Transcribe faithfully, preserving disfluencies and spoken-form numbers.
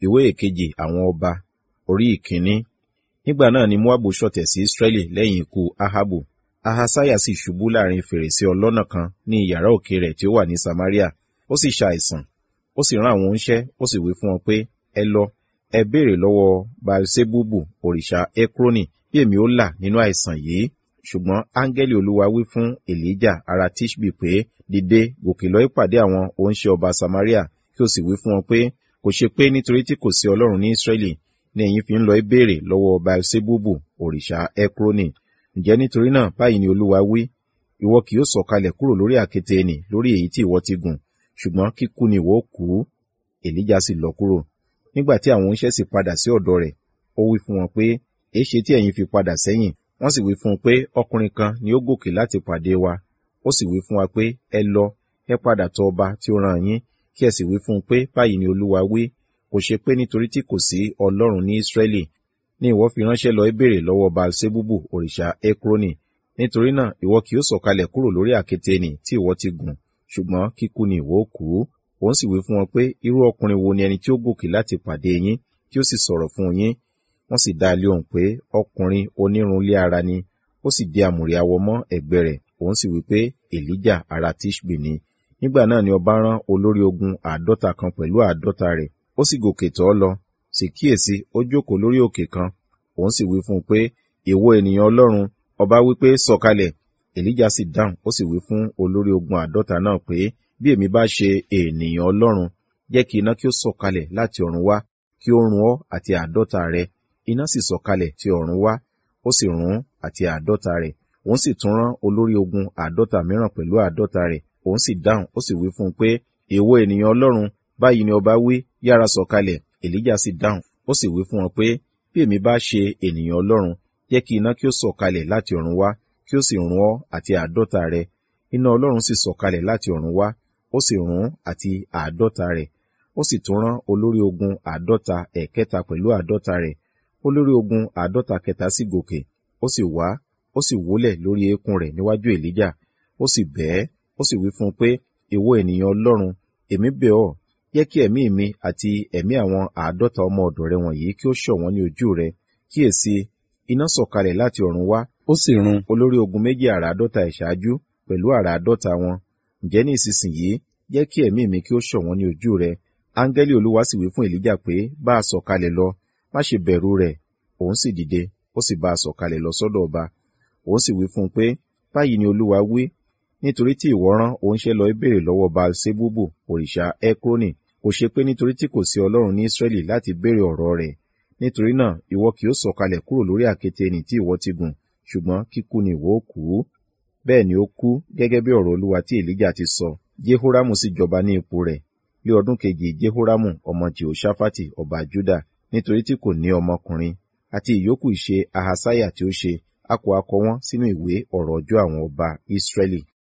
Ìwé ìkejì àwọn ọba, orí ìkíní. Nígbà náà ni Moabu ṣọ̀tẹ̀ sí Israẹli lẹ́yìn ikú Ahabu. Ahasiah sì ṣubú láàrin fèrèsé ọlọ́nà kan ní yàrá òkè rẹ̀ tí ó wà ní Samaria. Ó sì ṣàìsàn. Ó sì rán àwọn oníṣẹ́, ó sì wí fún wọn pé, ẹ lọ, ẹ béèrè lọ́wọ́ Baal-ṣebubu òrìṣà Ekroni bí èmi ó là nínú àìsàn yìí. Ṣùgbọ́n áńgẹ́lì Olúwa wí fún Èlíjà ará Tiṣbi pé, dìde, gòkè lọ ìpàdé àwọn oníṣẹ́ ọba Samaria, kí o sì wí fún wọn pé, kò ṣe pé nítorí tí kò sí Ọlọ́run ní Israẹli ni ẹ̀yin fi ń lọ béèrè lọ́wọ́ Baal-ṣebubu òrìṣà Ekroni. Ǹjẹ́ nítorí náà báyìí ni Olúwa wí, ìwọ kì yóò sọ̀kalẹ̀ kúrò lórí àkéte nì lórí èyí tí ìwọ ti gùn, ṣùgbọ́n kíkú ni ìwọ ó kú. Èlíjà sì lọ kúrò. Nígbà tí àwọn oníṣẹ́ sì padà sí ọ̀dọ̀ rẹ̀, ó wí fún wọn pé, èéṣe tí ẹ̀yin fi padà sẹ́yìn? Wọ́n sì wí fún un pé, ọkùnrin kan ni ó gòkè láti pàdé wa. Ó sì wí fún wa pé, ẹ lọ, ẹ padà tọ̀ ọba tí ó rán yín, kí ẹ sì wí fún un pé, báyìí ni Olúwa wí, kò ṣe pé nítorí tí kò sí Ọlọ́run ní Israẹli ni ìwọ fi ránṣẹ́ lọ béèrè lọ́wọ́ Baal-ṣebubu òrìṣà Ekroni. Nítorí náà ìwọ kì yóò sọ̀kalẹ̀ kúrò lórí àkéte nì tí ìwọ ti gùn, ṣùgbọ́n kíkú ni ìwọ ó kú. Òun sì wí fún wọn pé, irú ọkùnrin wo ni ẹni tí ó gòkè láti pàdé yín, tí ó sì sọ̀rọ̀ fún yín? Wọ́n sì dá a lé òun pé, ọkùnrin onírunlé ara ni. Ó sì di àmùrè awọ mọ́ ẹ̀gbẹ́ rẹ̀. Òun sì wí pé, Èlíjà ará Tiṣbi ni. Nígbà náà ni ọba rán olórí ogun àádọ́ta kan pẹ̀lú àádọ́ta rẹ̀. Ó sì gòkè tọ̀ ọ́ lọ. Sì kíyèsí, ó jókòó lórí òkè kan. Òun sì wí fún un pé, ìwọ ènìyàn Ọlọ́run. Ọba wí pé, sọ̀kalẹ̀. Èlíjà sì dáhùn, ó sì wí fún olórí ogun àádọ́ta náà pé, bí èmi bá ṣe ènìyàn Ọlọ́run, jẹ́ kí iná kí ó sọ̀kalẹ̀ láti ọ̀run wá, kí ó run ọ́ àti àádọ́ta rẹ. Iná sì sọ̀kalẹ̀ ti ọ̀run wá, ó sì run àti àádọ́ta rẹ̀. Òun sì tún rán olórí ogun àádọ́ta mìíràn pẹ̀lú àádọ́ta rẹ̀. Òun sì dáhùn, ó sì wí fún un pé, ìwọ ènìyàn Ọlọ́run, báyìí ni ọba wí, yára sọ̀kalẹ̀. Èlíjà sì dáhùn, ó sì wí fún wọn pé, bí èmi bá ṣe ènìyàn Ọlọ́run, jẹ́ kí iná kí ó sọ̀kalẹ̀ láti ọ̀run wá, kí ó sì run ọ́ àti àádọ́ta rẹ. Iná Ọlọ́run sì sọ̀kalẹ̀ láti ọ̀run wá, ó sì run àti àádọ́ta rẹ̀. Ó sì tún rán olórí ogun àádọ́ta ẹ̀kẹta pẹ̀lú àádọ́ta rẹ̀. Olórí ogun àádọ́ta kẹta sì gòkè, ó sì wá, ó sì wólẹ̀ lórí eékún rẹ̀ níwájú Èlíjà. Ó sì bẹ̀ ẹ́, ó sì wí fún un pé, ìwọ ènìyàn Ọlọ́run, èmi bẹ̀ ọ́, jẹ́ kí ẹ̀mí mi àti ẹ̀mí àwọn àádọ́ta ọmọ ọ̀dọ̀ rẹ wọ̀nyí kí ó ṣọ̀wọ́n ní ojú rẹ. Kíyèsí, iná sọ̀kalẹ̀ láti ọ̀run wá, ó sì run olórí ogun méjì àràádọ́ta ìṣáájú pẹ̀lú àràádọ́ta wọn. Ǹjẹ́ ní ìsinsìnyí, jẹ́ kí ẹ̀mí mi kí ó ṣọ̀wọ́n ní ojú rẹ. Áńgẹ́lì Olúwa sì wí fún Èlíjà pé, bá a sọ̀kalẹ̀ lọ, má ṣe bẹ̀rù rẹ̀. Òun sì dìde, ó sì bá a sọ̀kalẹ̀ lọ sọ́dọ̀ ọba. Òun sì wí fún un pé, báyìí ni Olúwa wí, nítorí tí ìwọ rán oníṣẹ́ lọ béèrè lọ́wọ́ Baal-ṣebubu òrìṣà Ekroni, kò ṣe pé nítorí tí kò sí Ọlọ́run ní Israẹli láti béèrè ọ̀rọ̀ rẹ̀. Nítorí náà ìwọ kì yóò sọ̀kalẹ̀ kúrò lórí àkéte nì tí ìwọ ti gùn, ṣùgbọ́n kíkú ni ìwọ ó kú. Bẹ́ẹ̀ ni ó kú, gẹ́gẹ́ bí ọ̀rọ̀ Olúwa tí Èlíjà ti sọ. Jehoramu sì jọba ní ipò rẹ̀ ní ọdún kejì Jehoramu ọmọ Jehoṣafati ọba Juda, nítorí tí kò ní ọmọkùnrin. Àti ìyókù ìṣe Ahasiah tí ó ṣe, a kò akọ wọ́n sínú ìwé ọ̀rọ̀ ọjọ́ àwọn ọba Israẹli.